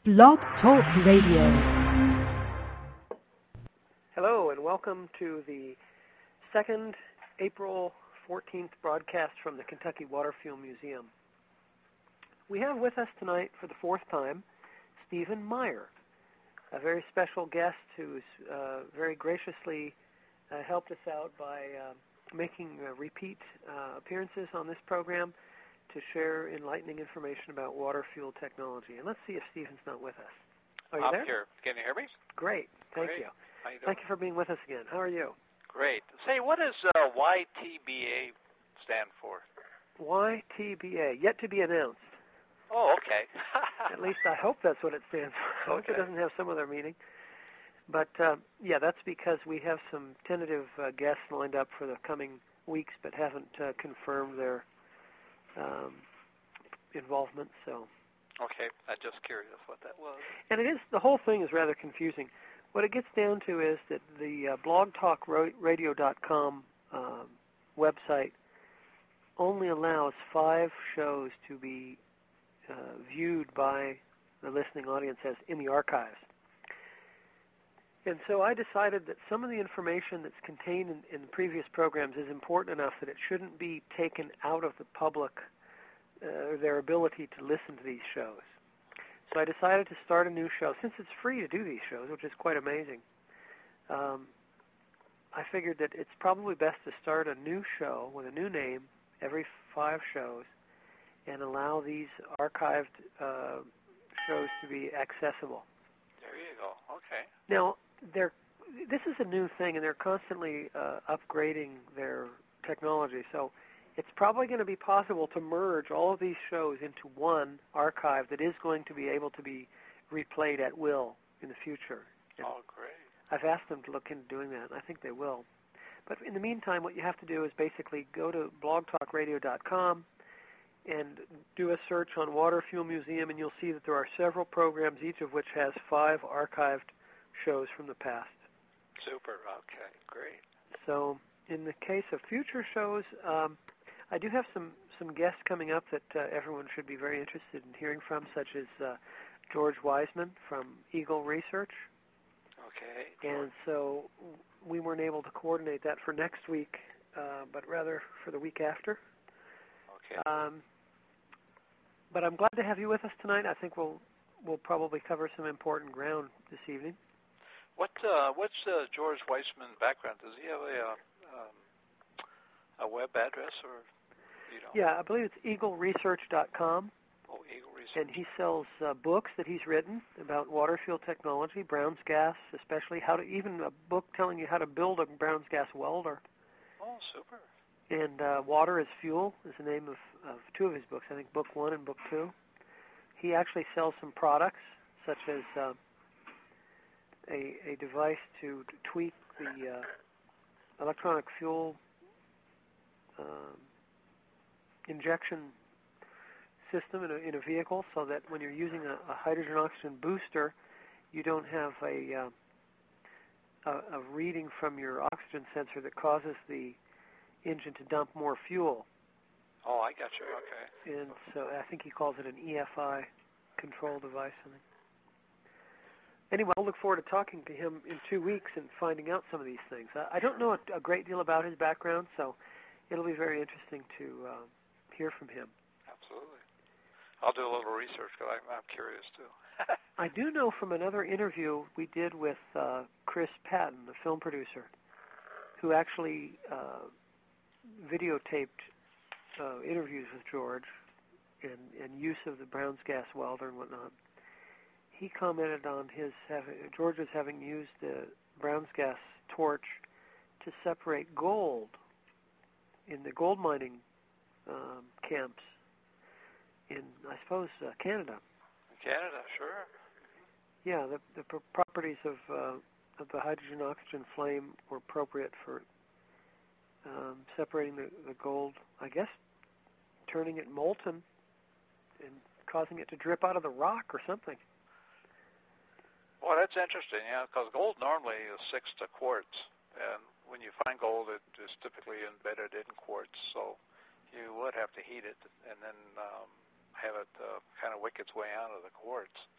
Blog Talk Radio. Hello, and welcome to the second April 14th broadcast from the Kentucky Waterfield Museum. We have with us tonight for the fourth time Stephen Meyer, a very special guest who's very graciously helped us out by making repeat appearances on this program to share enlightening information about water fuel technology. And let's see if Stephen's not with us. Are you there? I'm here. Can you hear me? Great. Thank you. How you doing? Thank you for being with us again. How are you? Great. Say, what does YTBA stand for? YTBA, yet to be announced. Oh, okay. At least I hope that's what it stands for. I hope it doesn't have some other meaning. But, yeah, that's because we have some tentative guests lined up for the coming weeks but haven't confirmed their involvement. So. Okay. I'm just curious what that was. And the whole thing is rather confusing. What it gets down to is that the blogtalkradio.com website only allows 5 shows to be viewed by the listening audience as in the archives. And so I decided that some of the information that's contained in the previous programs is important enough that it shouldn't be taken out of the public, their ability to listen to these shows. So I decided to start a new show. Since it's free to do these shows, which is quite amazing, I figured that it's probably best to start a new show with a new name every 5 shows and allow these archived shows to be accessible. There you go. Okay. Now, this is a new thing, and they're constantly upgrading their technology. So it's probably going to be possible to merge all of these shows into one archive that is going to be able to be replayed at will in the future. And oh, great. I've asked them to look into doing that, and I think they will. But in the meantime, what you have to do is basically go to blogtalkradio.com and do a search on Water Fuel Museum, and you'll see that there are several programs, each of which has 5 archived shows from the past. Super. Okay. Great. So in the case of future shows, I do have some guests coming up that everyone should be very interested in hearing from, such as George Wiseman from Eagle Research. Okay. And so we weren't able to coordinate that for next week, but rather for the week after. Okay. But I'm glad to have you with us tonight. I think we'll probably cover some important ground this evening. What's George Weissman's background? Does he have a web address, or you know? Yeah, I believe it's eagleresearch.com. Oh, Eagle Research. And he sells books that he's written about water fuel technology, Brown's gas, especially even a book telling you how to build a Brown's gas welder. Oh, super. And Water is Fuel is the name of 2 of his books, I think Book 1 and Book 2. He actually sells some products, such as a device to tweak the electronic fuel injection system in a vehicle, so that when you're using a hydrogen-oxygen booster, you don't have a reading from your oxygen sensor that causes the engine to dump more fuel. Oh, I got you. Okay. And so I think he calls it an EFI control device. Anyway, I'll look forward to talking to him in 2 weeks and finding out some of these things. I don't know a great deal about his background, so it'll be very interesting to hear from him. Absolutely. I'll do a little research because I'm curious too. I do know from another interview we did with Chris Patton, the film producer, who actually videotaped interviews with George and use of the Brown's gas welder and whatnot. He commented on George's having used the Brown's gas torch to separate gold in the gold mining camps in, I suppose, Canada. Canada, sure. Yeah, the properties of the hydrogen-oxygen flame were appropriate for separating the gold, I guess, turning it molten and causing it to drip out of the rock or something. Well, that's interesting, yeah, because gold normally is 6 to quartz, and when you find gold, it is typically embedded in quartz, so you would have to heat it and then have it kind of wick its way out of the quartz.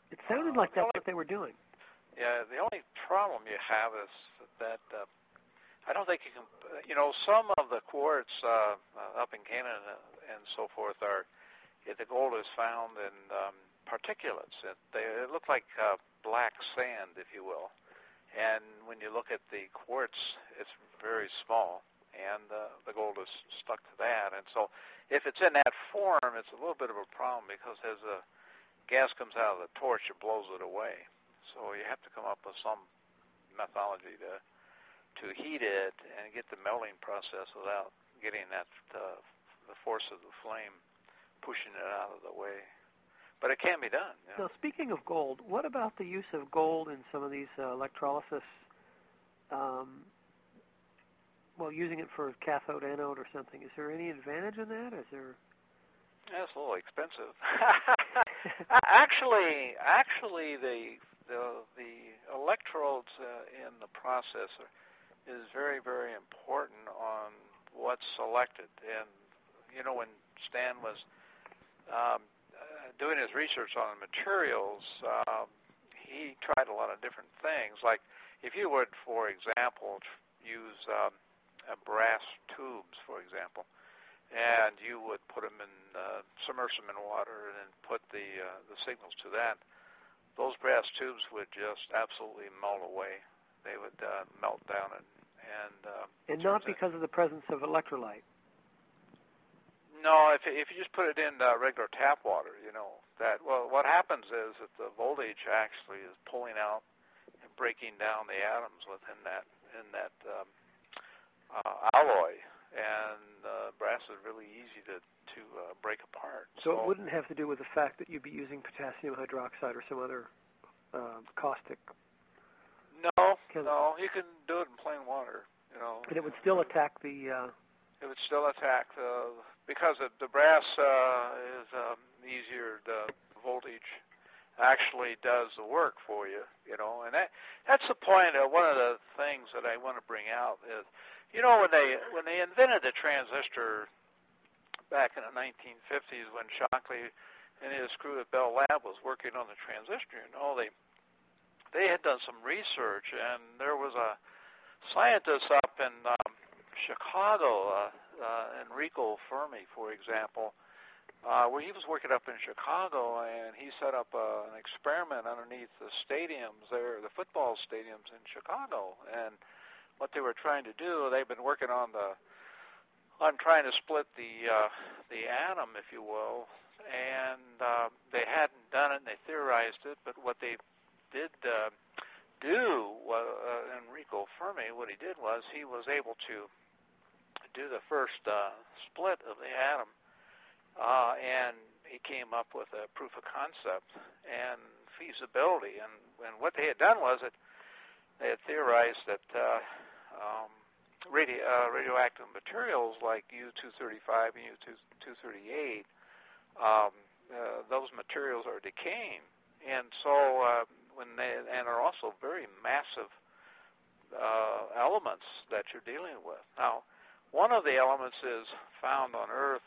It sounded like that's what they were doing. Yeah, the only problem you have is that I don't think you can, some of the quartz up in Canada and so forth the gold is found in particulates. They look like black sand, if you will. And when you look at the quartz, it's very small, and the gold is stuck to that. And so if it's in that form, it's a little bit of a problem because as a gas comes out of the torch, it blows it away. So you have to come up with some methodology to heat it and get the melting process without getting that the force of the flame pushing it out of the way. But it can be done. Now, speaking of gold, what about the use of gold in some of these electrolysis, using it for cathode, anode, or something? Is there any advantage in that? Is there? Yeah, it's a little expensive. Actually, the electrodes in the processor is very, very important on what's selected. And, when Stan was doing his research on the materials, he tried a lot of different things. Like if you would, for example, use brass tubes, for example, and you would put them in, submerge them in water and then put the signals to that, those brass tubes would just absolutely melt away. They would melt down and not because of the presence of electrolyte. No, if you just put it in regular tap water, what happens is that the voltage actually is pulling out and breaking down the atoms within that alloy, and brass is really easy to break apart. So it wouldn't have to do with the fact that you'd be using potassium hydroxide or some other caustic. No, you can do it in plain water. And it would still attack the. It would still attack because the brass is easier. The voltage actually does the work for you, and that's the point. One of the things that I want to bring out is, when they invented the transistor back in the 1950s, when Shockley and his crew at Bell Lab was working on the transistor, they had done some research, and there was a scientist up in Chicago, Enrico Fermi, for example, where he was working up in Chicago, and he set up an experiment underneath the stadiums there, the football stadiums in Chicago. And what they were trying to do, they've been working on trying to split the atom, if you will, and they hadn't done it, and they theorized it. But what they did do, Enrico Fermi, what he did was he was able to do the first split of the atom, and he came up with a proof of concept and feasibility. And what they had done was that they had theorized that radioactive materials like U-235 and U-238, those materials are decaying, and so and are also very massive elements that you're dealing with. Now, one of the elements is found on Earth.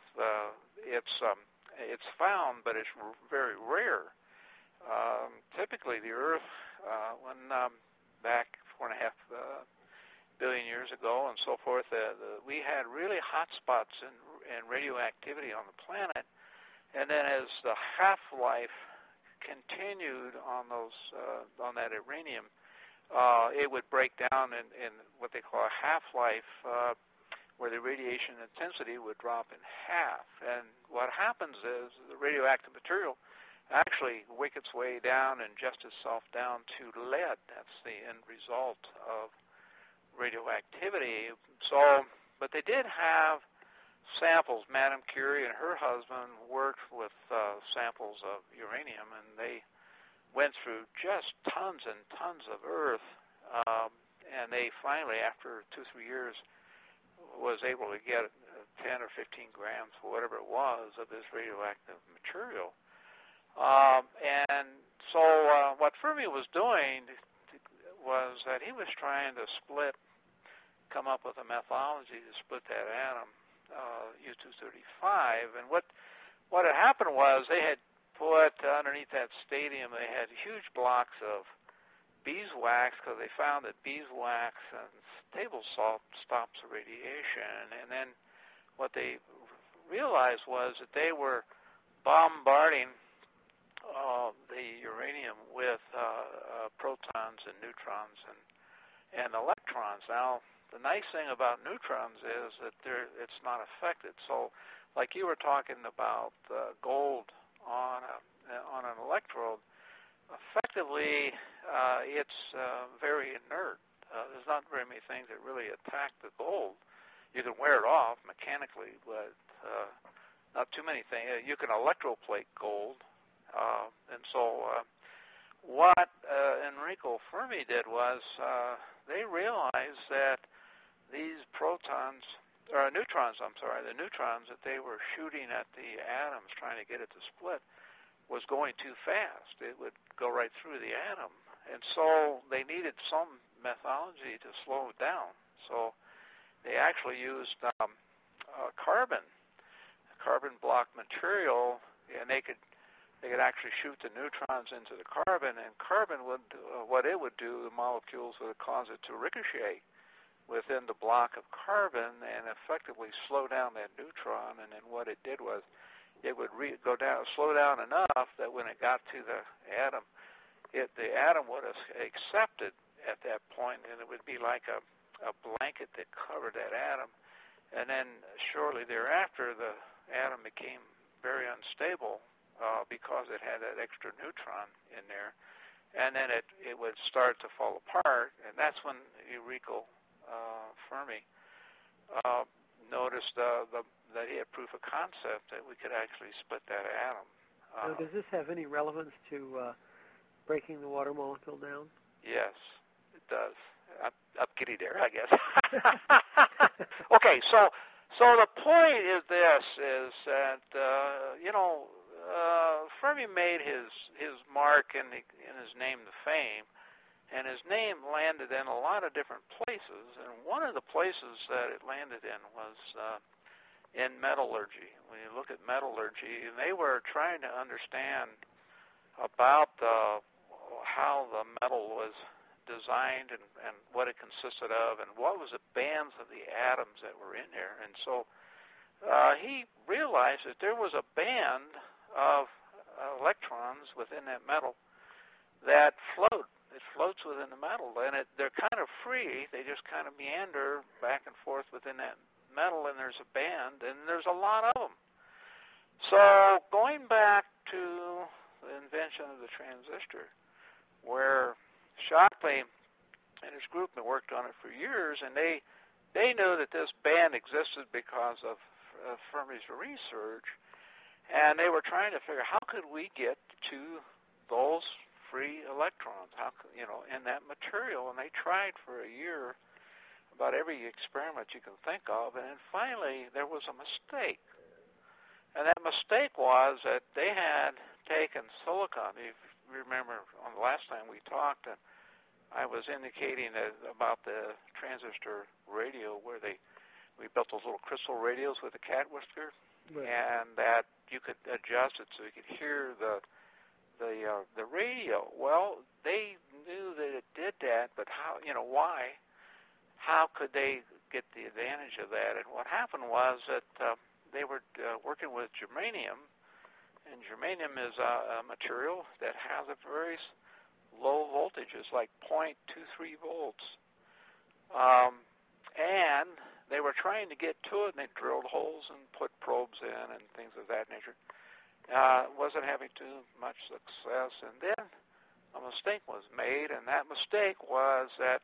It's found, but it's very rare. Typically, the Earth, when back 4.5 billion years ago and so forth, we had really hot spots in radioactivity on the planet, and then as the half-life continued on that uranium, it would break down in what they call a half-life, where the radiation intensity would drop in half. And what happens is the radioactive material actually wick its way down and adjust itself down to lead. That's the end result of radioactivity. So, but they did have samples. Madame Curie and her husband worked with samples of uranium, and they went through just tons and tons of earth, and they finally, after 2-3 years, was able to get 10 or 15 grams, or whatever it was, of this radioactive material. And so what Fermi was doing was that he was trying to come up with a methodology to split that atom, U-235. And what had happened was they had put underneath that stadium, they had huge blocks of beeswax because they found that beeswax and table salt stops radiation. And then what they realized was that they were bombarding the uranium with protons and neutrons and electrons. Now, the nice thing about neutrons is that it's not affected. So, like you were talking about gold on an electrode, effectively it's very inert. There's not very many things that really attack the gold. You can wear it off mechanically, but not too many things. You can electroplate gold. And so what Enrico Fermi did was they realized that these neutrons that they were shooting at the atoms trying to get it to split was going too fast. It would go right through the atom. And so they needed some methodology to slow it down. So they actually used carbon block material, and they could actually shoot the neutrons into the carbon, and carbon would, what it would do, the molecules would cause it to ricochet within the block of carbon and effectively slow down that neutron. And then what it did was it would slow down enough that when it got to the atom, the atom would have accepted at that point, and it would be like a blanket that covered that atom. And then shortly thereafter, the atom became very unstable because it had that extra neutron in there. And then it would start to fall apart, and that's when Enrico Fermi noticed that he had proof of concept that we could actually split that atom. Now, does this have any relevance to breaking the water molecule down? Yes, it does. Up giddy there, I guess. Okay, so the point is this: is that Fermi made his mark in his name to fame, and his name landed in a lot of different places. And one of the places that it landed in was in metallurgy. When you look at metallurgy, and they were trying to understand about how the metal was designed and what it consisted of and what was the bands of the atoms that were in there. And so he realized that there was a band of electrons within that metal that float. It floats within the metal, and they're kind of free. They just kind of meander back and forth within that metal, and there's a band, and there's a lot of them. So going back to the invention of the transistor, where Shockley and his group had worked on it for years, and they knew that this band existed because of Fermi's research, and they were trying to figure how could we get to those free electrons, in that material. And they tried for a year about every experiment you can think of, and then finally there was a mistake. And that mistake was that they had taken silicon. If you remember on the last time we talked, and I was indicating about the transistor radio where we built those little crystal radios with a cat whisker, right, and that you could adjust it so you could hear the radio. Well, they knew that it did that, but how? Why? How could they get the advantage of that? And what happened was that they were working with germanium, and germanium is a material that has a very low voltages, like 0.23 volts. And they were trying to get to it, and they drilled holes and put probes in and things of that nature. Wasn't having too much success, and then a mistake was made, and that mistake was that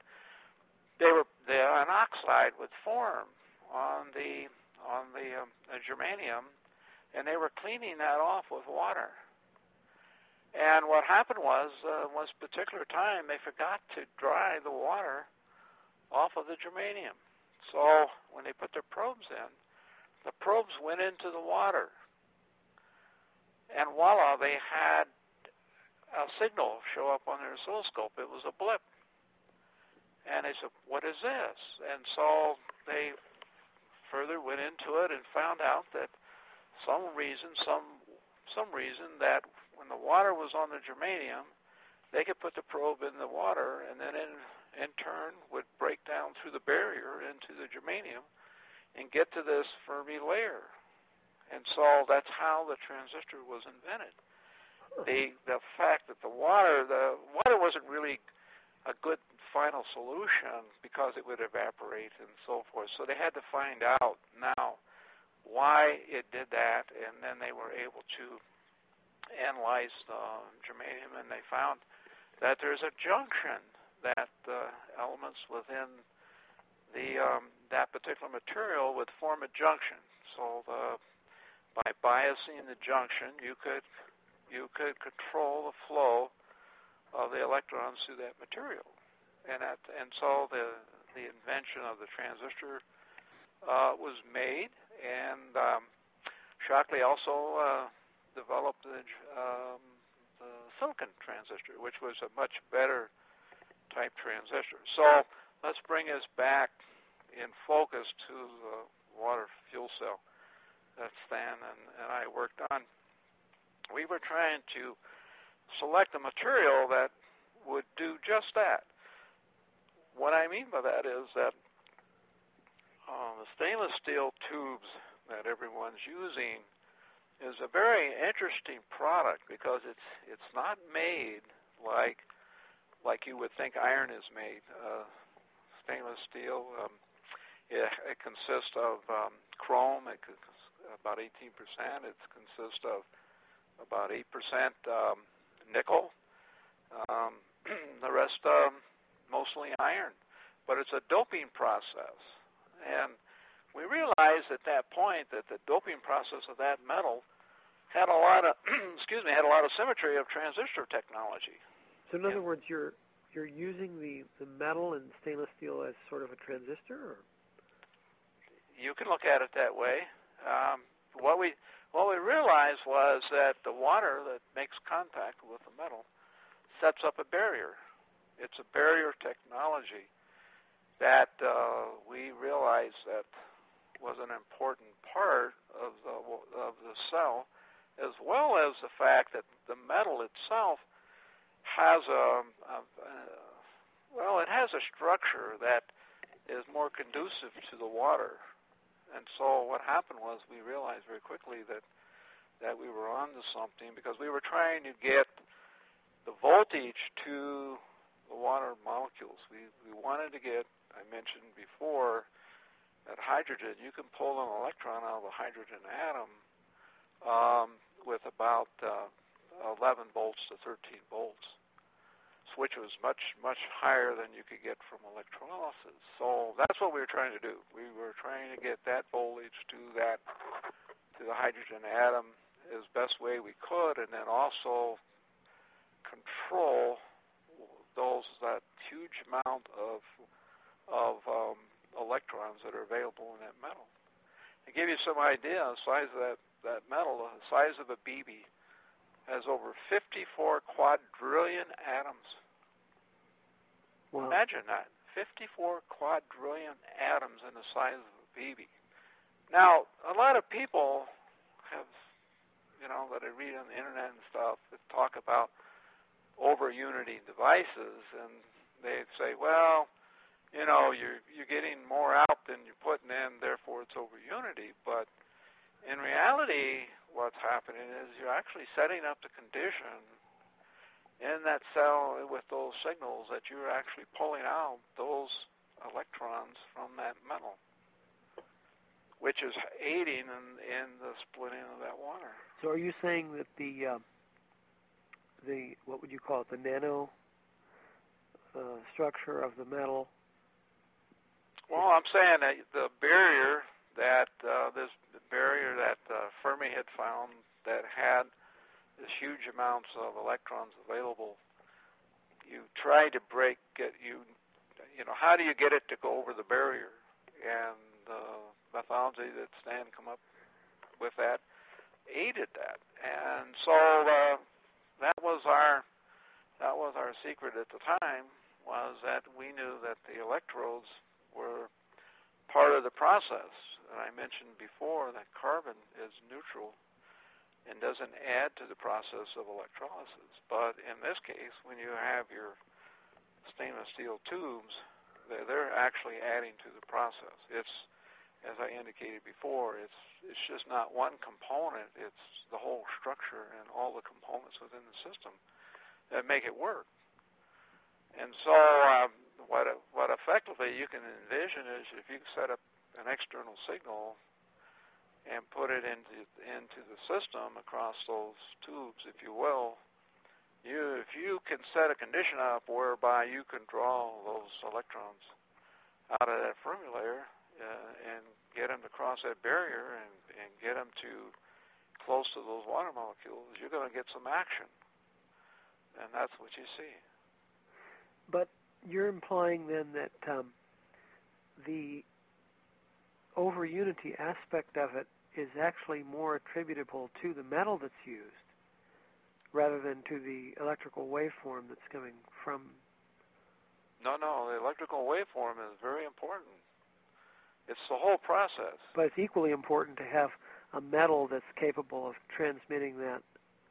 an oxide would form on the germanium, and they were cleaning that off with water. And what happened was particular time they forgot to dry the water off of the germanium. So when they put their probes in, the probes went into the water. And voila, they had a signal show up on their oscilloscope. It was a blip. And they said, what is this? And so they further went into it and found out that some some reason that when the water was on the germanium, they could put the probe in the water and then in turn would break down through the barrier into the germanium and get to this Fermi layer. And so that's how the transistor was invented. The fact that the water wasn't really a good final solution because it would evaporate and so forth. So they had to find out now why it did that, and then they were able to analyze the germanium, and they found that there's a junction that elements within that particular material would form a junction. So by biasing the junction, you could control the flow of the electrons through that material, and so the invention of the transistor was made, and Shockley also developed the silicon transistor, which was a much better type transistor. So let's bring us back in focus to the water fuel cell that Stan and I worked on. We were trying to select a material that would do just that. What I mean by that is that the stainless steel tubes that everyone's using is a very interesting product because it's not made like you would think iron is made. Stainless steel, it consists of chrome, about 18%. It consists of about 8% nickel. The rest mostly iron. But it's a doping process. And we realized at that point that the doping process of that metal had a lot of had a lot of symmetry of transistor technology. So in other words, you're using the metal and stainless steel as sort of a transistor? Or? You can look at it that way. What we realized was that the water that makes contact with the metal sets up a barrier. It's a barrier technology that we realized that was an important part of the cell, as well as the fact that the metal itself has it has a structure that is more conducive to the water. And so what happened was we realized very quickly that we were onto something because we were trying to get the voltage to the water molecules. We wanted to get, I mentioned before, that hydrogen. You can pull an electron out of a hydrogen atom with about 11 volts to 13 volts, which was much, much higher than you could get from electrolysis. So that's what we were trying to do. We were trying to get that voltage to the hydrogen atom as best way we could, and then also control that huge amount of electrons that are available in that metal. To give you some idea of the size of that metal, the size of a BB has over 54 quadrillion atoms. Wow. Imagine that, 54 quadrillion atoms in the size of a BB. Now, a lot of people have, that I read on the internet and stuff that talk about over-unity devices, and they say, well, you're getting more out than you're putting in, therefore it's over-unity. But in reality, what's happening is you're actually setting up the condition in that cell with those signals that you're actually pulling out those electrons from that metal, which is aiding in the splitting of that water. So are you saying that the what would you call it, the nano structure of the metal? Well, I'm saying that the barrier that Fermi had found that had this huge amounts of electrons available, you try to break it. How do you get it to go over the barrier? And the methodology that Stan come up with that aided that. And so that was our secret at the time, was that we knew that the electrodes were part of the process. And I mentioned before that carbon is neutral and doesn't add to the process of electrolysis. But in this case, when you have your stainless steel tubes, they're actually adding to the process. It's, as I indicated before, it's just not one component. It's the whole structure and all the components within the system that make it work. And so what effectively you can envision is if you set up an external signal and put it into the system across those tubes, if you will, if you can set a condition up whereby you can draw those electrons out of that Fermi layer and get them to cross that barrier and get them to close to those water molecules, you're going to get some action. And that's what you see. But you're implying then that the over unity aspect of it is actually more attributable to the metal that's used rather than to the electrical waveform that's coming from... No, the electrical waveform is very important. It's the whole process. But it's equally important to have a metal that's capable of transmitting that.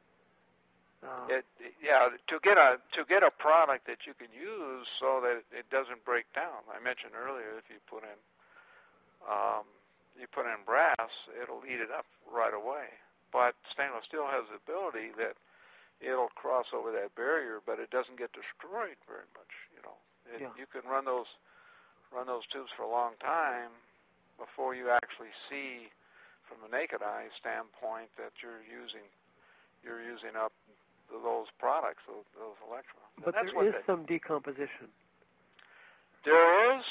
To get a product that you can use so that it doesn't break down. I mentioned earlier, if you put in brass, it'll eat it up right away. But stainless steel has the ability that it'll cross over that barrier, but it doesn't get destroyed very much. You can run those tubes for a long time before you actually see, from the naked eye standpoint, that you're using up those products, those electrons. But there is some decomposition. There is,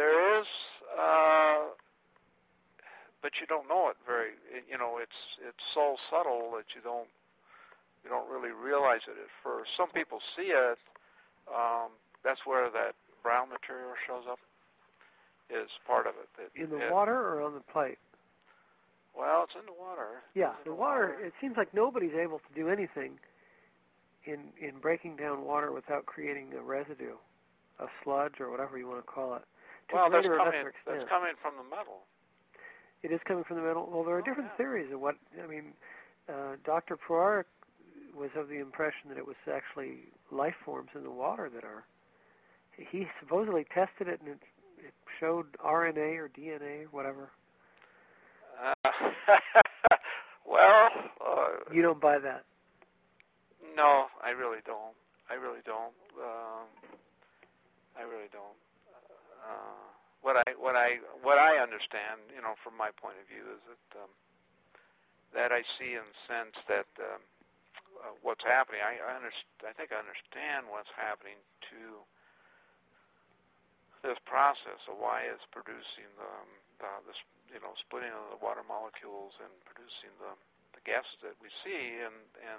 but you don't know it very. It's so subtle that you don't really realize it at first. Some people see it. That's where that brown material shows up. Is part of it. In the water or on the plate? Well, it's in the water. Yeah, the water. It seems like nobody's able to do anything in breaking down water without creating a residue, a sludge or whatever you want to call it. That's coming from the metal. It is coming from the metal. Well, there are different theories of what. I mean, Dr. Proarek was of the impression that it was actually life forms in the water that are. He supposedly tested it, and it showed RNA or DNA or whatever. You don't buy that? No, I really don't. What I understand, from my point of view, is that I see and sense that what's happening. I think I understand what's happening to this process of why it's producing the splitting of the water molecules and producing the gases that we see, and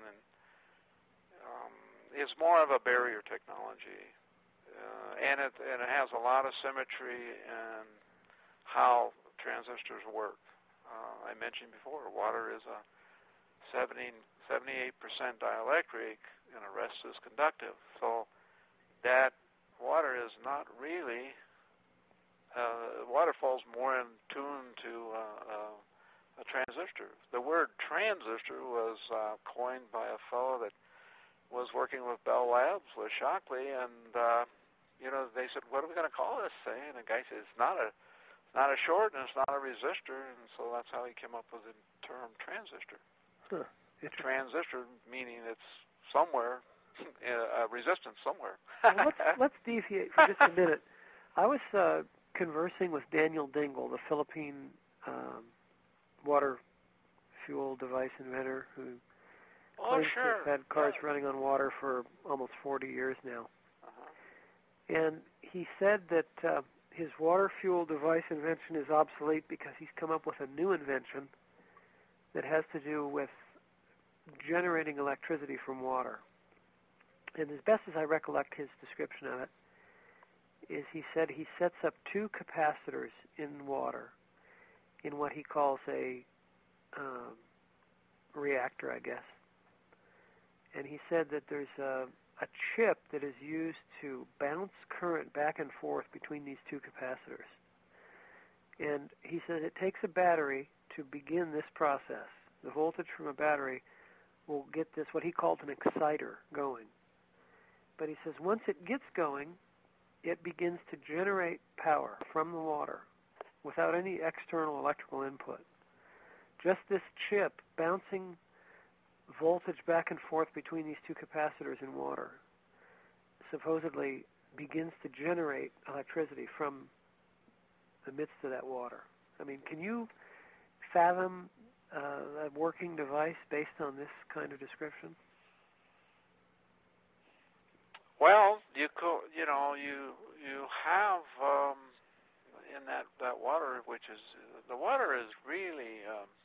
it's more of a barrier technology, and it has a lot of symmetry in how transistors work. I mentioned before, water is a 78% dielectric, and the rest is conductive. So that water is not really, water falls more in tune to a transistor. The word transistor was coined by a fellow that was working with Bell Labs, with Shockley, and they said, what are we going to call this thing? And the guy said, it's not a short and it's not a resistor, and so that's how he came up with the term transistor. Huh. Transistor meaning it's somewhere, a resistance somewhere. Well, let's deviate for just a minute. I was conversing with Daniel Dingle, the Philippine water fuel device inventor who claims to have had cars running on water for almost 40 years now. And he said that his water fuel device invention is obsolete because he's come up with a new invention that has to do with generating electricity from water. And as best as I recollect his description of it, is he said he sets up two capacitors in water in what he calls a reactor, I guess. And he said that there's a chip that is used to bounce current back and forth between these two capacitors. And he says it takes a battery to begin this process. the voltage from a battery, will get this, what he calls an exciter, going. But he says once it gets going, it begins to generate power from the water without any external electrical input. Just this chip bouncing voltage back and forth between these two capacitors in water supposedly begins to generate electricity from the midst of that water. I mean, can you fathom a working device based on this kind of description? Well, you have in that water, which is the water is really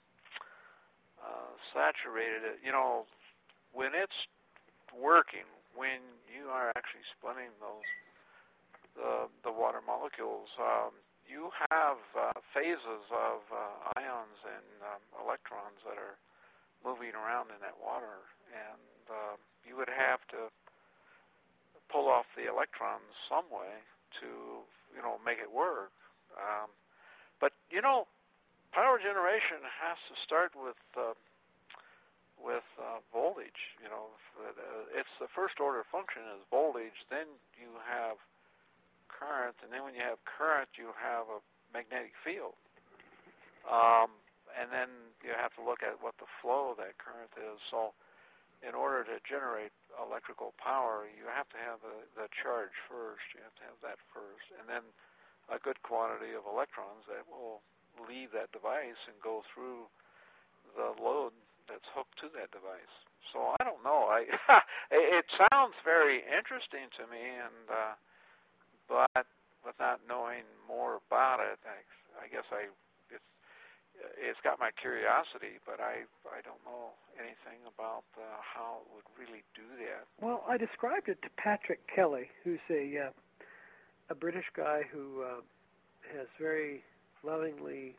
saturated. When it's working, when you are actually splitting the water molecules, you have phases of ions and electrons that are moving around in that water, and you would have to pull off the electrons some way to make it work. But power generation has to start with voltage. It's the first order function is voltage. Then you have current, and then when you have current, you have a magnetic field. And then you have to look at what the flow of that current is. So in order to generate electrical power, you have to have the charge first. You have to have that first. And then a good quantity of electrons that will leave that device and go through the load that's hooked to that device. So I don't know. It sounds very interesting to me, but without knowing more about it, I guess it's got my curiosity, but I don't know anything about how it would really do that. Well, I described it to Patrick Kelly, who's a British guy who has very lovingly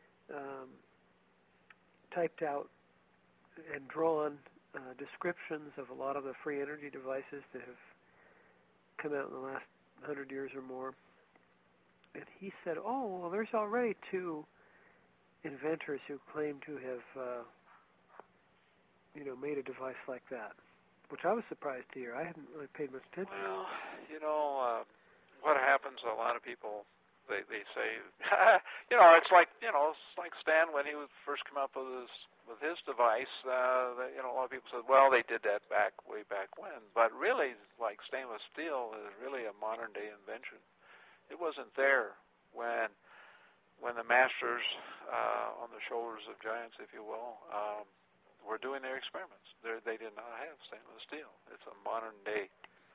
typed out and drawn descriptions of a lot of the free energy devices that have come out in the last 100 years or more. And he said, well, there's already two inventors who claim to have, made a device like that, which I was surprised to hear. I hadn't really paid much attention. Well, what happens, a lot of people, they say, it's like Stan when he was first come up with his device. A lot of people said, well, they did that way back when. But really, like stainless steel is really a modern day invention. It wasn't there when the masters on the shoulders of giants, if you will, were doing their experiments. They did not have stainless steel. It's a modern day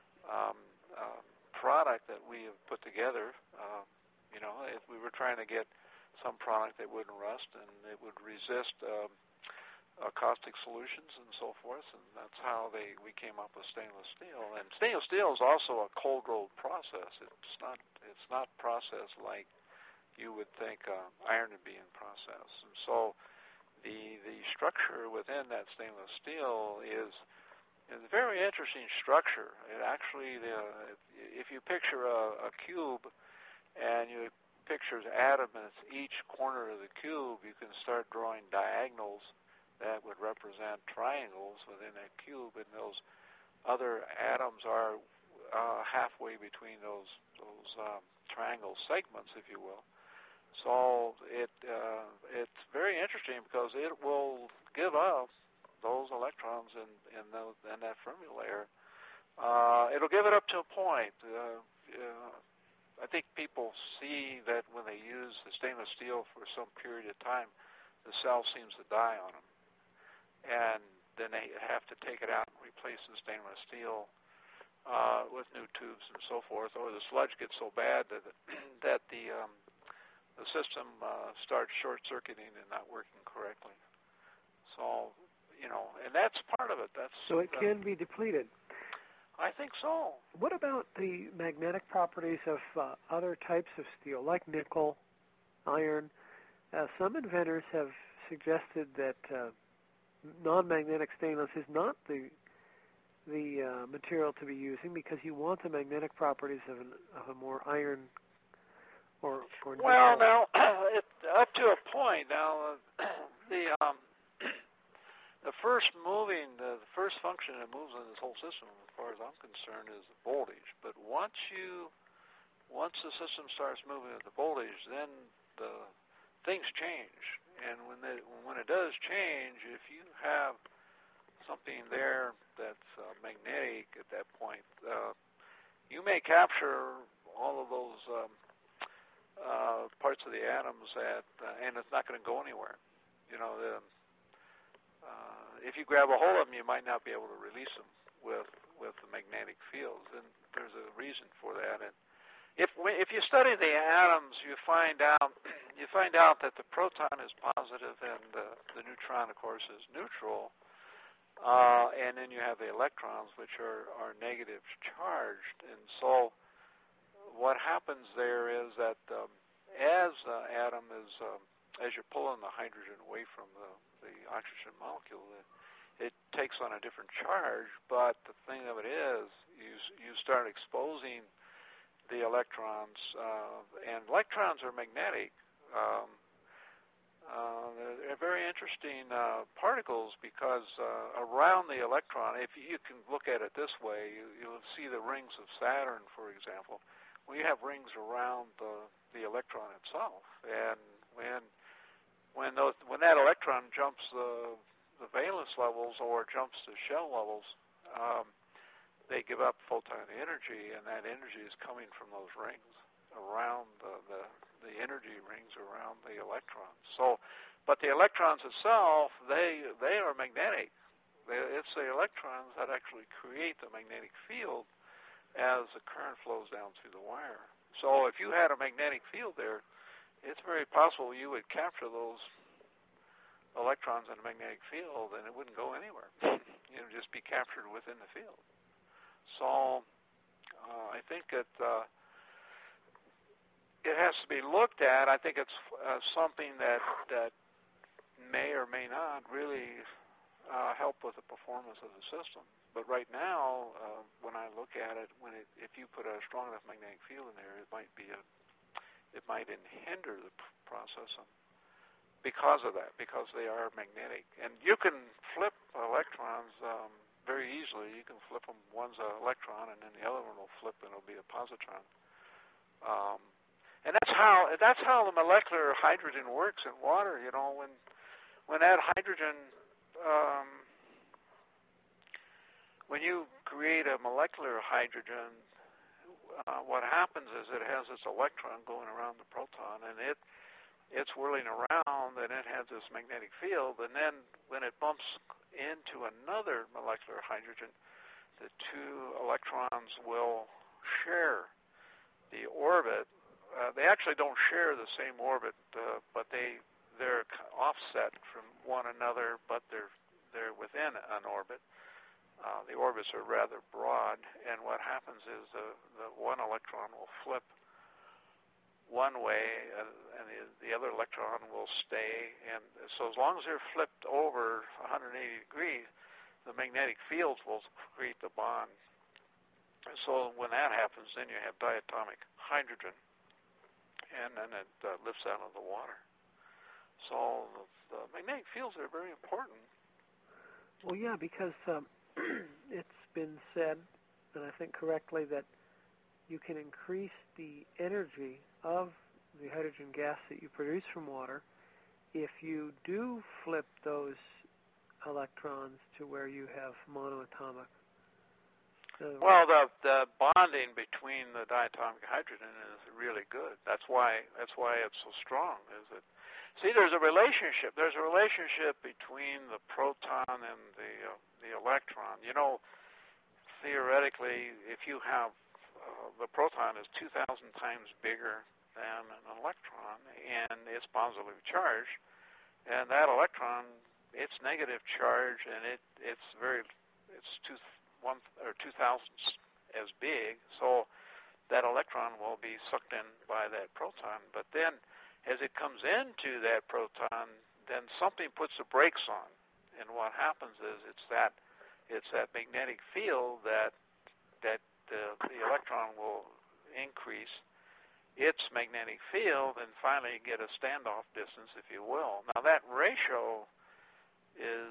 product that we have put together. If we were trying to get some product that wouldn't rust and it would resist caustic solutions and so forth, and that's how we came up with stainless steel. And stainless steel is also a cold rolled process. It's not processed like you would think iron would be in process. And so the structure within that stainless steel is a very interesting structure. It actually, if you picture a cube and you picture atoms in each corner of the cube, you can start drawing diagonals that would represent triangles within that cube, and those other atoms are halfway between those triangle segments, if you will. So it's very interesting because it will give up those electrons in that Fermi layer. It'll give it up to a point. I think people see that when they use the stainless steel for some period of time, the cell seems to die on them. And then they have to take it out and replace the stainless steel with new tubes and so forth, or the sludge gets so bad that the system starts short-circuiting and not working correctly. So, and that's part of it. So it can be depleted. I think so. What about the magnetic properties of other types of steel, like nickel, iron? Some inventors have suggested that non-magnetic stainless is not the material to be using because you want the magnetic properties of a more iron or nickel. Well, now, up to a point. Now, the first function that moves in this whole system, as far as I'm concerned, is the voltage. But once the system starts moving at the voltage, then the things change. And when it does change, if you have something there that's magnetic at that point, you may capture all of those parts of the atoms and it's not going to go anywhere. If you grab a hold of them, you might not be able to release them with the magnetic fields, and there's a reason for that. And if you study the atoms, you find out that the proton is positive and the neutron, of course, is neutral. And then you have the electrons, which are negative charged. And so what happens there is that as you're pulling the hydrogen away from the oxygen molecule, it takes on a different charge. But the thing of it is, you start exposing the electrons, and electrons are magnetic. They're very interesting particles because around the electron, if you can look at it this way, you'll see the rings of Saturn, for example. We have rings around the electron itself, and when that electron jumps the valence levels or jumps the shell levels, they give up photon energy, and that energy is coming from those rings around the energy rings around the electrons. So, but the electrons itself, they are magnetic. It's the electrons that actually create the magnetic field as the current flows down through the wire. So if you had a magnetic field there, it's very possible you would capture those electrons in a magnetic field and it wouldn't go anywhere. It would just be captured within the field. So I think that it has to be looked at. I think it's something that may or may not really help with the performance of the system. But right now, when I look at it, if you put a strong enough magnetic field in there, it might hinder the process because of that, because they are magnetic. And you can flip electrons very easily. You can flip them. One's an electron, and then the other one will flip, and it'll be a positron. And that's how the molecular hydrogen works in water. When that hydrogen, when you create a molecular hydrogen, what happens is it has this electron going around the proton, and it's whirling around, and it has this magnetic field. And then when it bumps into another molecular hydrogen, the two electrons will share the orbit. They actually don't share the same orbit, but they're offset from one another, but they're within an orbit. The orbits are rather broad, and what happens is the one electron will flip one way, and the other electron will stay. And so as long as they're flipped over 180 degrees, the magnetic fields will create the bond. And so when that happens, then you have diatomic hydrogen, and then it lifts out of the water. So the magnetic fields are very important. Well, yeah, because it's been said, and I think correctly, that you can increase the energy of the hydrogen gas that you produce from water if you do flip those electrons to where you have monoatomic. Well, the bonding between the diatomic hydrogen is really good. That's why it's so strong. There's a relationship. There's a relationship between the proton and the electron. Theoretically, if you have the proton is 2,000 times bigger than an electron, and it's positively charged, and that electron, it's negative charge, and it's 2,000 as big, so that electron will be sucked in by that proton. But then, as it comes into that proton, then something puts the brakes on, and what happens is it's that magnetic field that the electron will increase its magnetic field and finally get a standoff distance, if you will. Now that ratio is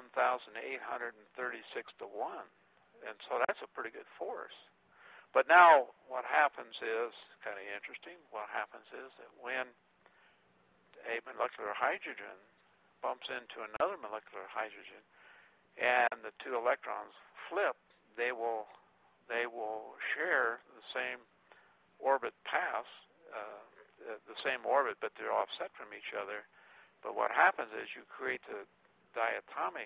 1,836 to 1. And so that's a pretty good force. But now what happens is, kind of interesting, what happens is that when a molecular hydrogen bumps into another molecular hydrogen and the two electrons flip, they will share the same orbit path, the same orbit, but they're offset from each other. But what happens is you create the diatomic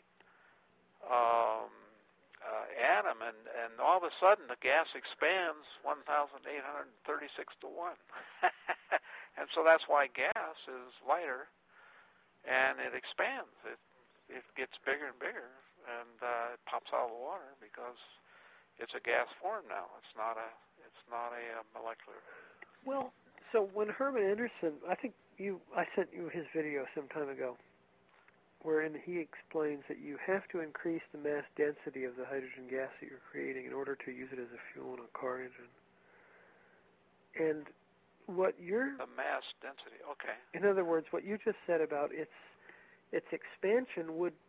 atom, and all of a sudden the gas expands 1,836 to 1. And so that's why gas is lighter, and it expands. It gets bigger and bigger, and it pops out of the water because it's a gas form now. It's not a molecular. Well, so when Herman Anderson, I sent you his video some time ago, wherein he explains that you have to increase the mass density of the hydrogen gas that you're creating in order to use it as a fuel in a car engine. And the mass density, okay. In other words, what you just said about its expansion would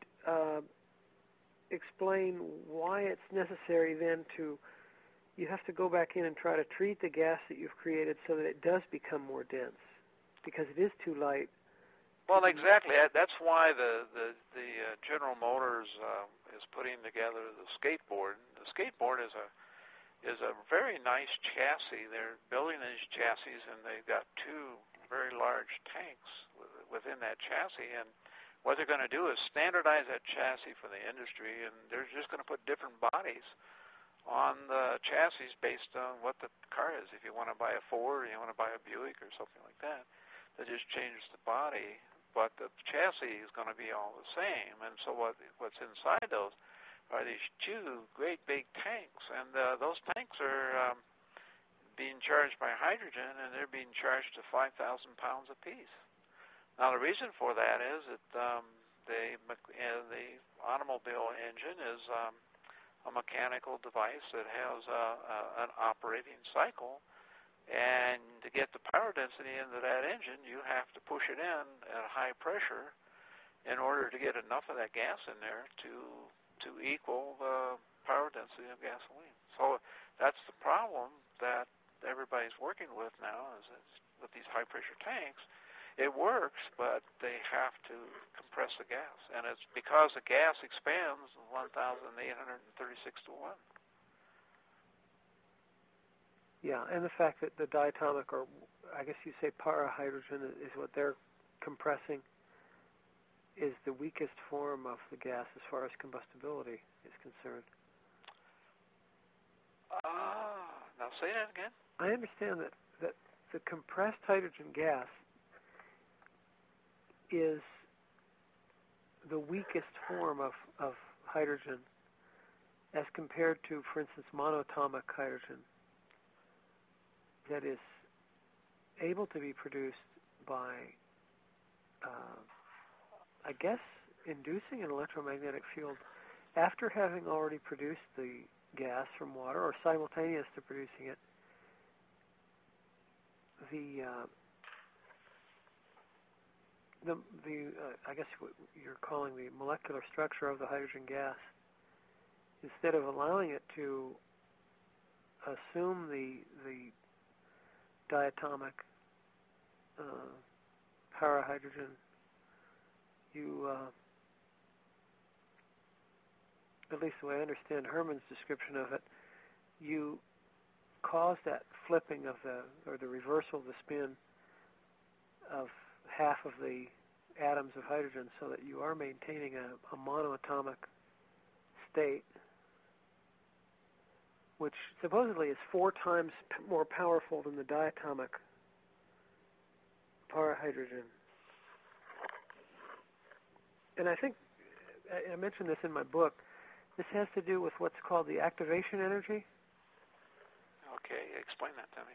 explain why it's necessary then you have to go back in and try to treat the gas that you've created so that it does become more dense, because it is too light. Well, exactly. That's why the General Motors is putting together the skateboard. The skateboard is a very nice chassis. They're building these chassis, and they've got two very large tanks within that chassis. And what they're going to do is standardize that chassis for the industry, and they're just going to put different bodies on the chassis based on what the car is. If you want to buy a Ford or you want to buy a Buick or something like that, they just change the body, but the chassis is going to be all the same. And so what's inside those are these two great big tanks, and those tanks are being charged by hydrogen, and they're being charged to 5,000 pounds apiece. Now, the reason for that is that the automobile engine is a mechanical device that has an operating cycle, and to get the power density into that engine, you have to push it in at a high pressure in order to get enough of that gas in there to equal the power density of gasoline. So that's the problem that everybody's working with now, is with these high-pressure tanks. It works, but they have to compress the gas, and it's because the gas expands 1,836 to 1. Yeah, and the fact that the diatomic, or I guess you say para-hydrogen, is what they're compressing, is the weakest form of the gas as far as combustibility is concerned. Now say that again. I understand that the compressed hydrogen gas is the weakest form of hydrogen as compared to, for instance, monatomic hydrogen that is able to be produced by, I guess, inducing an electromagnetic field after having already produced the gas from water, or simultaneous to producing it. I guess what you're calling the molecular structure of the hydrogen gas, instead of allowing it to assume the diatomic para-hydrogen, you, at least the way I understand Herman's description of it, you cause that flipping of the reversal of the spin of half of the atoms of hydrogen, so that you are maintaining a monoatomic state, which supposedly is 4 times more powerful than the diatomic para-hydrogen. And I think, I mentioned this in my book, this has to do with what's called the activation energy. Okay, explain that to me.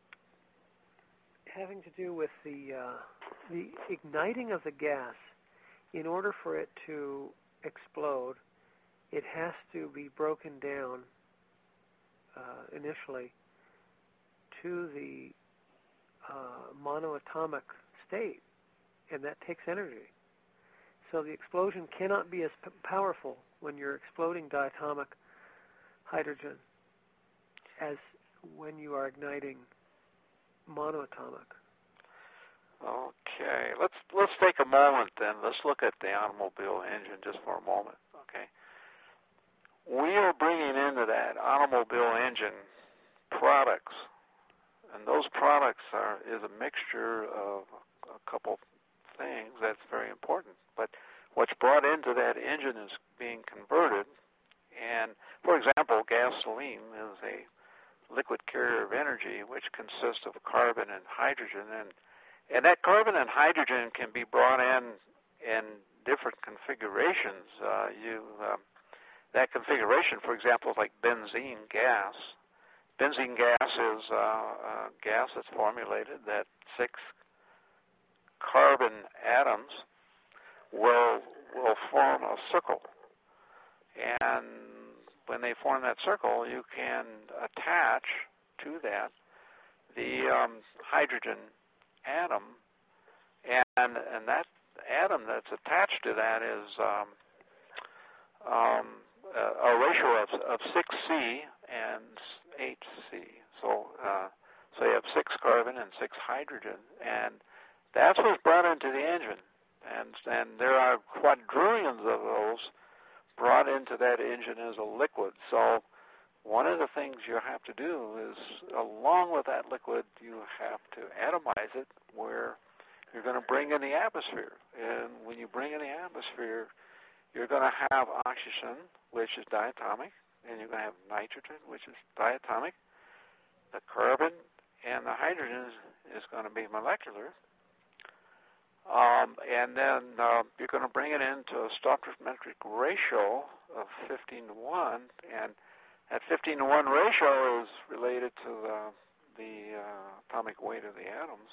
Having to do with the igniting of the gas. In order for it to explode, it has to be broken down initially to the monoatomic state, and that takes energy. So the explosion cannot be as powerful when you're exploding diatomic hydrogen as when you are igniting monoatomic. Okay, let's take a moment then. Let's look at the automobile engine just for a moment. Okay, we are bringing into that automobile engine products, and those products is a mixture of a couple things that's very important. But what's brought into that engine is being converted, and for example, gasoline is a liquid carrier of energy which consists of carbon and hydrogen, and that carbon and hydrogen can be brought in different configurations. That configuration, for example, like benzene gas. Benzene gas is a gas that's formulated that 6 carbon atoms will form a circle. And when they form that circle, you can attach to that the hydrogen atom, and that atom that's attached to that is a ratio of 6C and 8C. So you have 6 carbon and 6 hydrogen, and that's what's brought into the engine. And there are quadrillions of those brought into that engine as a liquid. So one of the things you have to do is, along with that liquid, you have to atomize it where you're going to bring in the atmosphere. And when you bring in the atmosphere, you're going to have oxygen, which is diatomic, and you're going to have nitrogen, which is diatomic. The carbon and the hydrogen is going to be molecular. And then you're going to bring it into a stoichiometric ratio of 15 to 1, and that 15 to 1 ratio is related to the atomic weight of the atoms.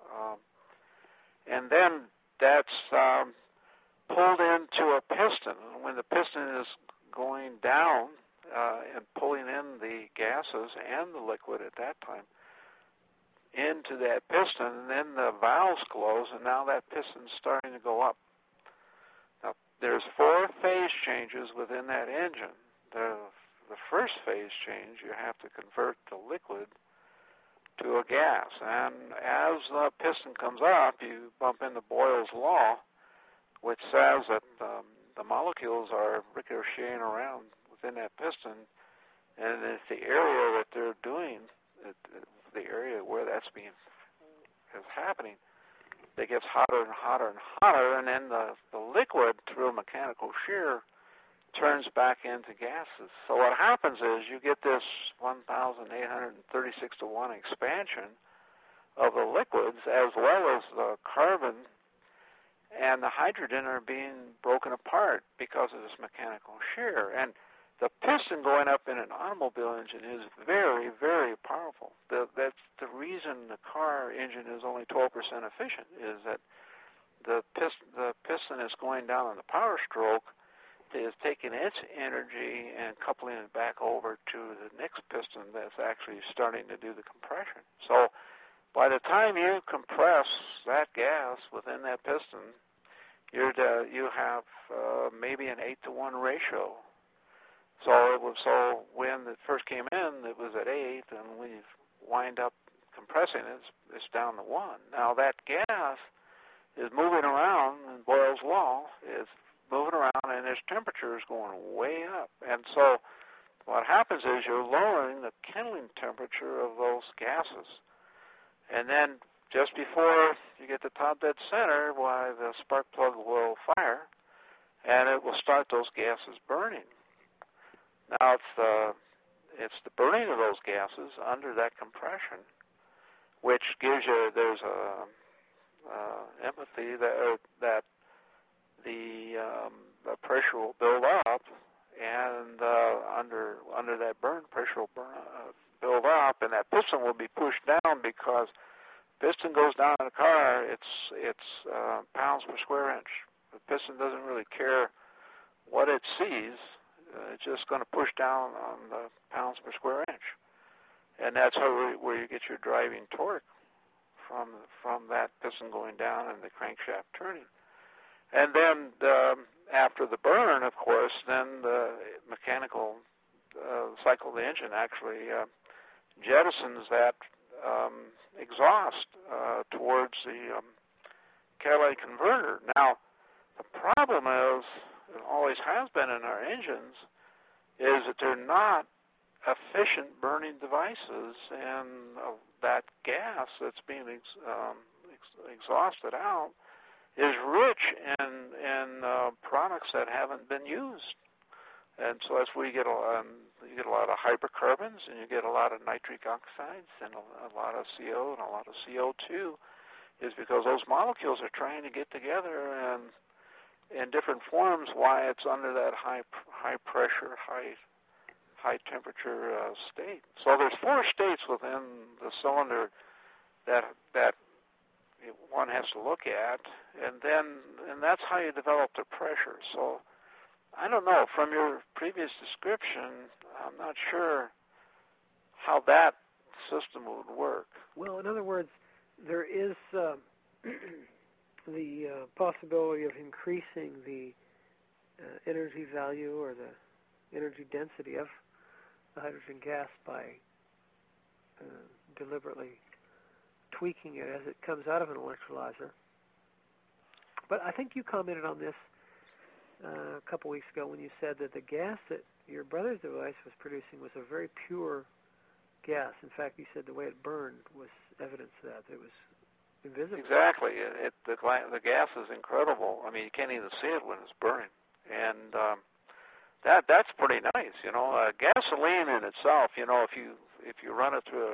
And then that's pulled into a piston. When the piston is going down and pulling in the gases and the liquid at that time into that piston, and then the valves close, and now that piston's starting to go up. Now, there's 4 phase changes within that engine. The first phase change, you have to convert the liquid to a gas. And as the piston comes up, you bump into Boyle's law, which says that the molecules are ricocheting around within that piston, and it's the area that they're doing, the area where that's is happening, it gets hotter and hotter and hotter, and then the liquid, through mechanical shear, turns back into gases. So what happens is you get this 1,836 to 1 expansion of the liquids, as well as the carbon and the hydrogen are being broken apart because of this mechanical shear. And the piston going up in an automobile engine is very, very powerful. That's the reason the car engine is only 12% efficient, is that the piston is going down on the power stroke, is taking its energy and coupling it back over to the next piston that's actually starting to do the compression. So by the time you compress that gas within that piston, you have maybe an 8 to 1 ratio. So when it first came in, it was at 8, and when you wind up compressing it, it's down to 1. Now that gas is moving around, and Boyle's law is moving around, and its temperature is going way up. And so what happens is you're lowering the kindling temperature of those gases. And then just before you get to top dead center, why the spark plug will fire, and it will start those gases burning. Now it's the burning of those gases under that compression, which gives you, there's empathy that the pressure will build up, and under that burn, pressure will build up, and that piston will be pushed down, because piston goes down in a car, it's pounds per square inch. The piston doesn't really care what it sees. It's just going to push down on the pounds per square inch, and that's where you get your driving torque from that piston going down and the crankshaft turning. And then after the burn, of course, then the mechanical cycle of the engine actually jettisons that exhaust towards the catalytic converter. Now, the problem is, it always has been in our engines, is that they're not efficient burning devices, and that gas that's being exhausted out is rich in products that haven't been used. And so that's where you get a lot of hydrocarbons, and you get a lot of nitric oxides, and a lot of CO and a lot of CO2, is because those molecules are trying to get together and in different forms. Why it's under that high pressure, high temperature state. So there's 4 states within the cylinder that one has to look at, and that's how you develop the pressure. So I don't know, from your previous description, I'm not sure how that system would work. Well, in other words, there is the possibility of increasing the energy value or the energy density of the hydrogen gas by deliberately tweaking it as it comes out of an electrolyzer. But I think you commented on this a couple weeks ago when you said that the gas that your brother's device was producing was a very pure gas. In fact, you said the way it burned was evidence of that. It was invisible. Exactly. The gas is incredible. I mean, you can't even see it when it's burning. And that's pretty nice. You know, gasoline in itself, you know, if you run it through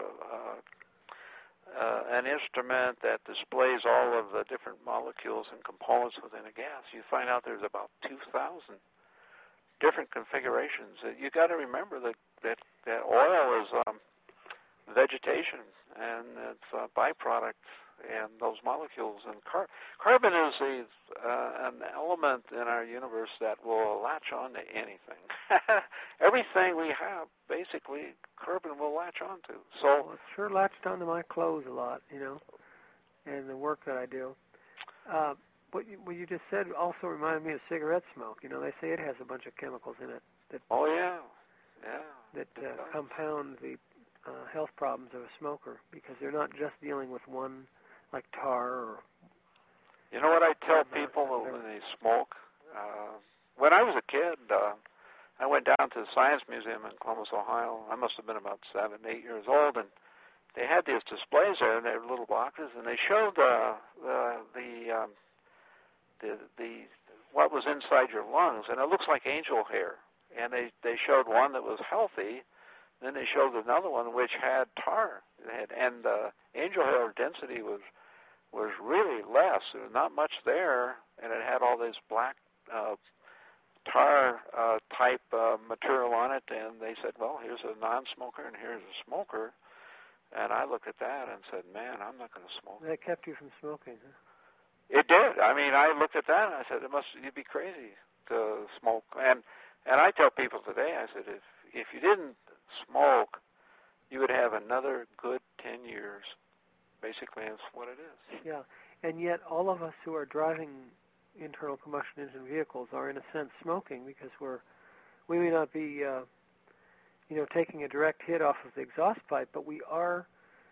an instrument that displays all of the different molecules and components within a gas, you find out there's about 2,000 different configurations. You got to remember that oil is vegetation, and it's a byproduct, and those molecules. And carbon is an element in our universe that will latch on to anything. Everything we have, basically, carbon will latch on to. So, well, it's sure latched onto my clothes a lot, you know, and the work that I do. What you just said also reminded me of cigarette smoke. You know, they say it has a bunch of chemicals in it that that compound the health problems of a smoker, because they're not just dealing with one, like tar or... You know what I tell people when they smoke? When I was a kid, I went down to the Science Museum in Columbus, Ohio. I must have been about 7, 8 years old, and they had these displays there, and they were little boxes, and they showed the what was inside your lungs, and it looks like angel hair. And they showed one that was healthy, then they showed another one which had tar, and angel hair density was really less. There was not much there, and it had all this black tar type material on it. And they said, well, here's a non-smoker and here's a smoker. And I looked at that and said, man, I'm not going to smoke. That kept you from smoking, huh? It did. I mean, I looked at that and I said, you'd be crazy to smoke. And I tell people today, I said, if you didn't smoke, you would have another good 10 years. Basically, that's what it is. Yeah, and yet all of us who are driving internal combustion engine vehicles are, in a sense, smoking, because we may not be, taking a direct hit off of the exhaust pipe, but we are,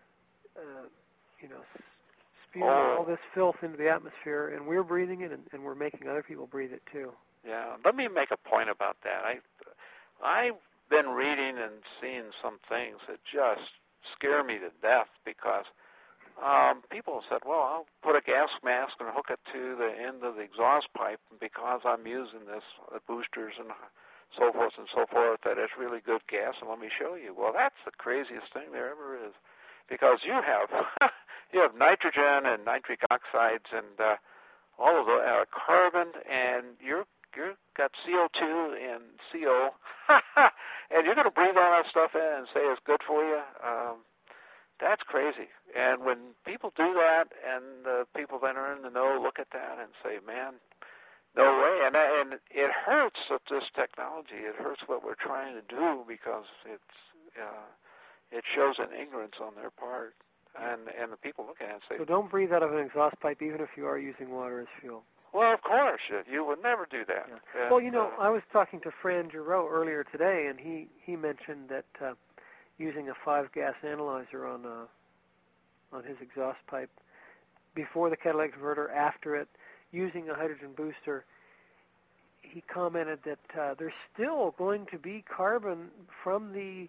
spewing all this filth into the atmosphere, and we're breathing it, and we're making other people breathe it too. Yeah, let me make a point about that. I've been reading and seeing some things that just scare me to death, because people said, well, I'll put a gas mask and hook it to the end of the exhaust pipe, and because I'm using this boosters and so forth, that it's really good gas, and let me show you. Well, that's the craziest thing there ever is, because you have nitrogen and nitric oxides and all of the carbon, and you've got CO2 and CO, and you're going to breathe all that stuff in and say it's good for you. That's crazy. And when people do that, and the people that are in the know look at that and say, man, no way. And it hurts with this technology. It hurts what we're trying to do, because it shows an ignorance on their part. And the people look at it and say... So don't breathe out of an exhaust pipe even if you are using water as fuel. Well, of course, you would never do that. Yeah. Well, I was talking to Fran Giroux earlier today, and he mentioned that using a 5-gas analyzer on his exhaust pipe before the catalytic converter, after it, using a hydrogen booster, he commented that there's still going to be carbon from the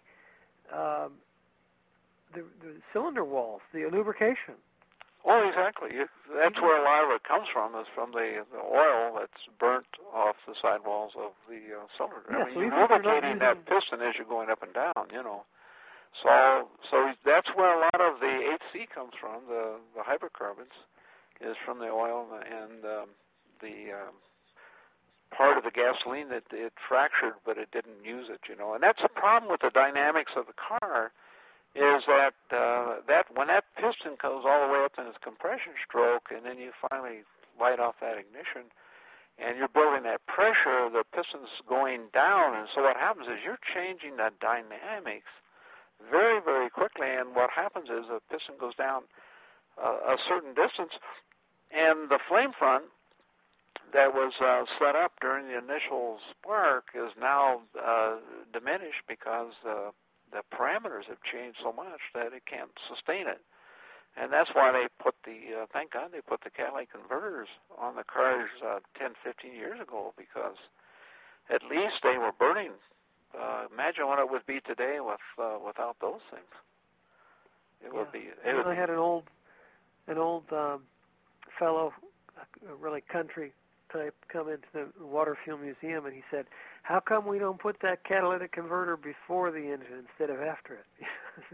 cylinder walls, the lubrication. Oh, exactly. That's where a lot of it comes from, is from the oil that's burnt off the sidewalls of the cylinder. Yeah, I mean, so you're lubricating that piston as you're going up and down, So that's where a lot of the HC comes from, the hydrocarbons, is from the oil and the part of the gasoline that it fractured, but it didn't use it, And that's the problem with the dynamics of the car, is that when that piston goes all the way up in its compression stroke, and then you finally light off that ignition, and you're building that pressure, the piston's going down, and so what happens is you're changing the dynamics very, very quickly, and what happens is the piston goes down a certain distance, and the flame front that was set up during the initial spark is now diminished because the parameters have changed so much that it can't sustain it. And that's why they put thank God they put the catalytic converters on the cars 10, 15 years ago, because at least they were burning. Imagine what it would be today without those things. It would be. I had an old fellow, a really country type, come into the Waterfield Museum, and he said, "How come we don't put that catalytic converter before the engine instead of after it?"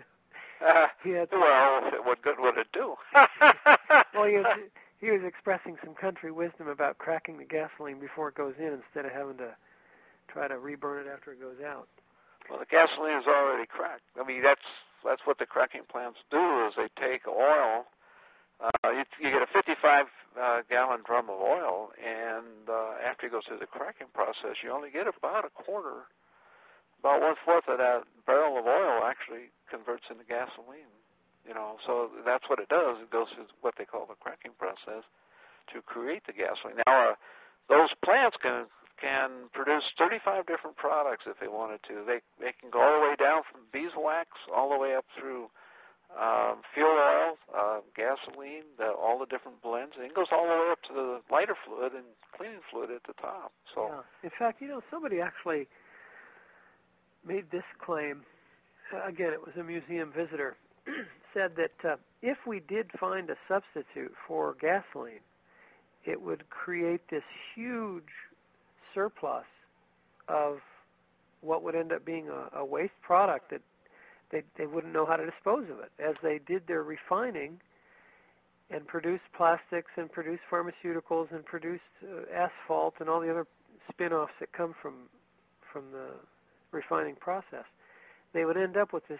What good would it do? Well, he was expressing some country wisdom about cracking the gasoline before it goes in instead of having to try to reburn it after it goes out. Well, the gasoline is already cracked. I mean, that's what the cracking plants do, is they take oil. You get a 55-gallon drum of oil, and after you go through the cracking process, you only get about a quarter, about 1/4 of that barrel of oil actually converts into gasoline. So that's what it does. It goes through what they call the cracking process to create the gasoline. Now, those plants can produce 35 different products if they wanted to. They can go all the way down from beeswax all the way up through fuel oil, gasoline, all the different blends, and it goes all the way up to the lighter fluid and cleaning fluid at the top. So, yeah. In fact, somebody actually made this claim. Again, it was a museum visitor. Said that if we did find a substitute for gasoline, it would create this huge surplus of what would end up being a waste product that they wouldn't know how to dispose of it. As they did their refining and produced plastics and produced pharmaceuticals and produced asphalt and all the other spin-offs that come from the refining process, they would end up with this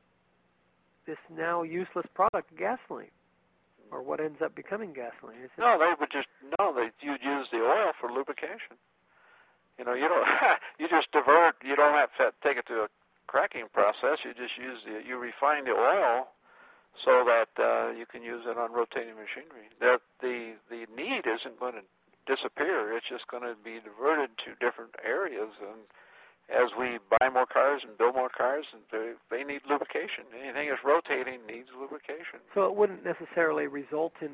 now useless product, gasoline, or what ends up becoming gasoline. You'd use the oil for lubrication. You don't you just divert. You don't have to take it to a cracking process. You just you refine the oil so that you can use it on rotating machinery. That the need isn't going to disappear. It's just going to be diverted to different areas, and as we buy more cars and build more cars, they need lubrication. Anything that's rotating needs lubrication. So it wouldn't necessarily result in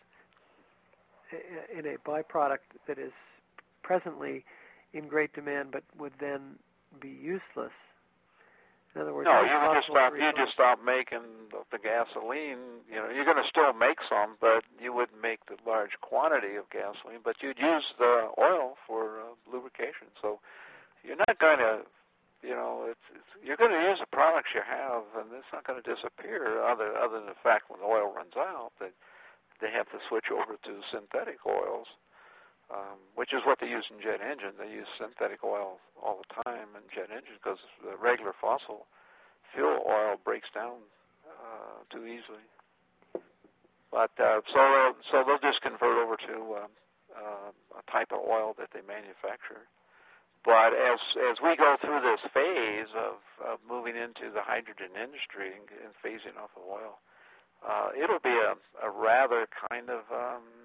a byproduct that is presently in great demand, but would then be useless. In other words, no, you just stop making the gasoline. You're going to still make some, but you wouldn't make the large quantity of gasoline. But you'd use the oil for lubrication. So you're not going to, you're going to use the products you have, and it's not going to disappear. Other than the fact when the oil runs out, that they have to switch over to synthetic oils. Which is what they use in jet engine. They use synthetic oil all the time in jet engines because the regular fossil fuel oil breaks down too easily. But so they'll just convert over to a type of oil that they manufacture. But as we go through this phase of moving into the hydrogen industry and phasing off of oil, it'll be a rather kind of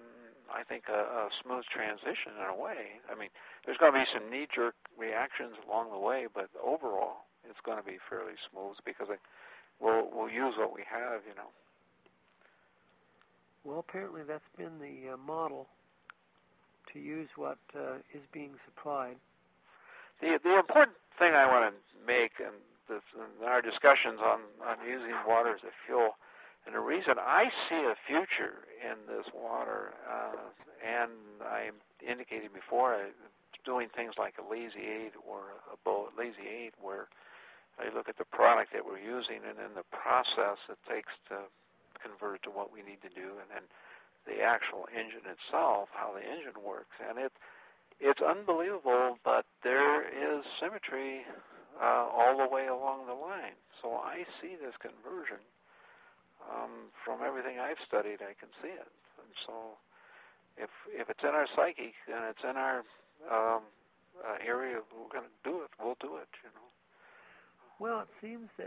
I think, a smooth transition in a way. I mean, there's going to be some knee-jerk reactions along the way, but overall, it's going to be fairly smooth because we'll use what we have, you know. Well, apparently that's been the model, to use what is being supplied. The important thing I want to make in our discussions on using water as a fuel, and the reason I see a future in this water, and I indicated before, doing things like a Lazy 8 or a Bullet Lazy 8, where I look at the product that we're using and then the process it takes to convert it to what we need to do, and then the actual engine itself, how the engine works. And it's unbelievable, but there is symmetry all the way along the line. So I see this conversion. From everything I've studied, I can see it. And so if it's in our psyche and it's in our area, we're going to do it. We'll do it, you know. Well, it seems that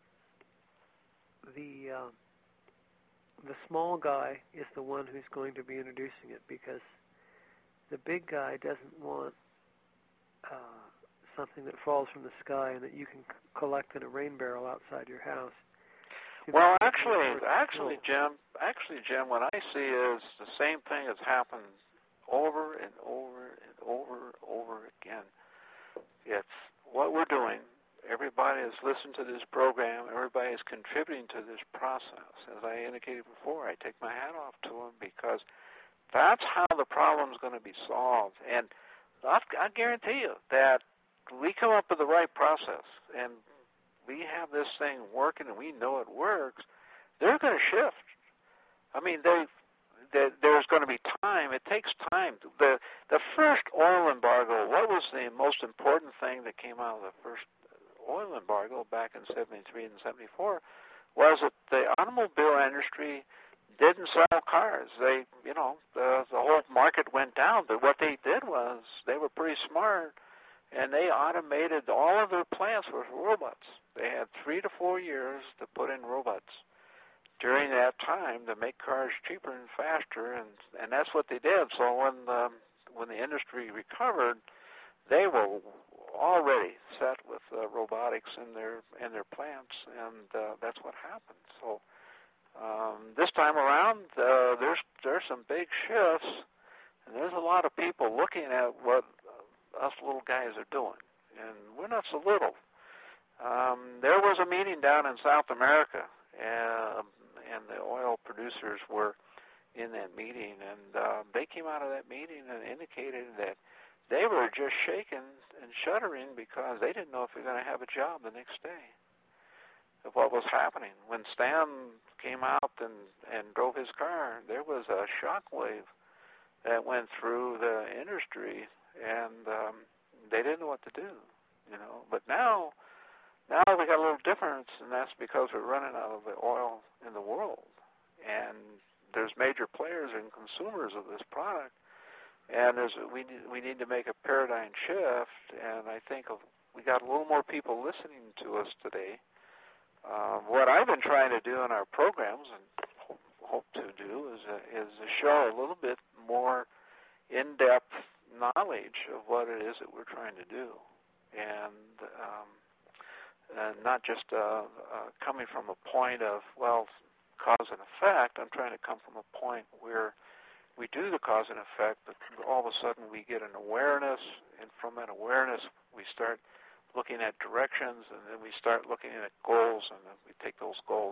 the small guy is the one who's going to be introducing it, because the big guy doesn't want something that falls from the sky and that you can collect in a rain barrel outside your house. Well, actually, Jim, what I see is the same thing has happened over and over and over again. It's what we're doing. Everybody has listened to this program. Everybody is contributing to this process. As I indicated before, I take my hat off to them, because that's how the problem is going to be solved. And I guarantee you that we come up with the right process and we have this thing working and we know it works, they're going to shift. I mean, there's going to be time. It takes time. The first oil embargo, what was the most important thing that came out of the first oil embargo back in 73 and 74 was that the automobile industry didn't sell cars. They, you know, the whole market went down. But what they did was they were pretty smart, and they automated all of their plants with robots. They had 3 to 4 years to put in robots during that time to make cars cheaper and faster, and that's what they did. So when the industry recovered, they were already set with robotics in their plants, and that's what happened. So this time around, there's some big shifts, and there's a lot of people looking at what us little guys are doing, and we're not so little. There was a meeting down in South America, and the oil producers were in that meeting, and they came out of that meeting and indicated that they were just shaking and shuddering because they didn't know if they were going to have a job the next day of what was happening. When Stan came out and drove his car, there was a shockwave that went through the industry, and they didn't know what to do, you know. But now we got a little difference, and that's because we're running out of the oil in the world, and there's major players and consumers of this product, and we need to make a paradigm shift. And I think we got a little more people listening to us today. What I've been trying to do in our programs and hope to do is to show a little bit more in-depth knowledge of what it is that we're trying to do, and not just coming from a point of, well, cause and effect. I'm trying to come from a point where we do the cause and effect, but all of a sudden we get an awareness, and from that awareness we start looking at directions, and then we start looking at goals, and then we take those goals